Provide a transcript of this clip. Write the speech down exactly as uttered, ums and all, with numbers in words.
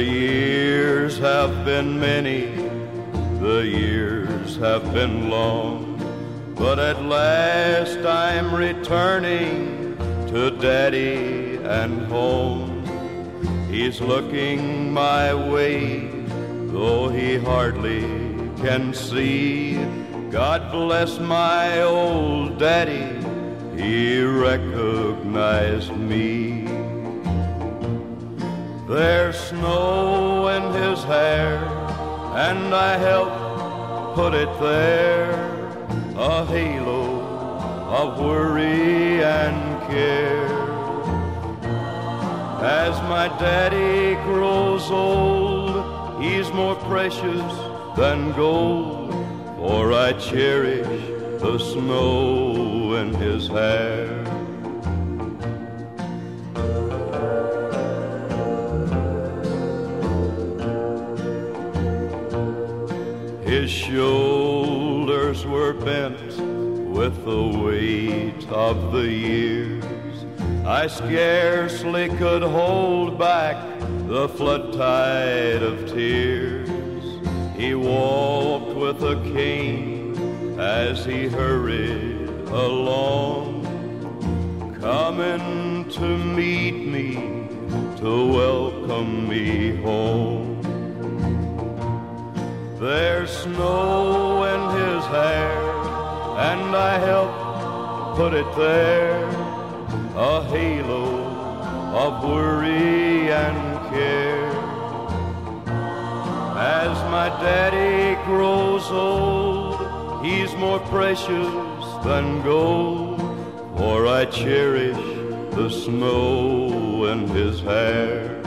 years have been many, the years have been long, but at last I'm returning to Daddy and home. He's looking my way, though he hardly can see. God bless my old daddy, he recognized me. There's snow in his hair, and I helped put it there, a halo of worry and care. As my daddy grows old, he's more precious than gold, for I cherish the snow in his hair. His shoulders were bent with the weight of the years. I scarcely could hold back the flood tide of tears. He walked with a cane as he hurried along, coming to meet me, to welcome me home. There's snow in his hair, and I helped put it there, a halo of worry and care. As my daddy grows old, he's more precious than gold, for I cherish the snow in his hair.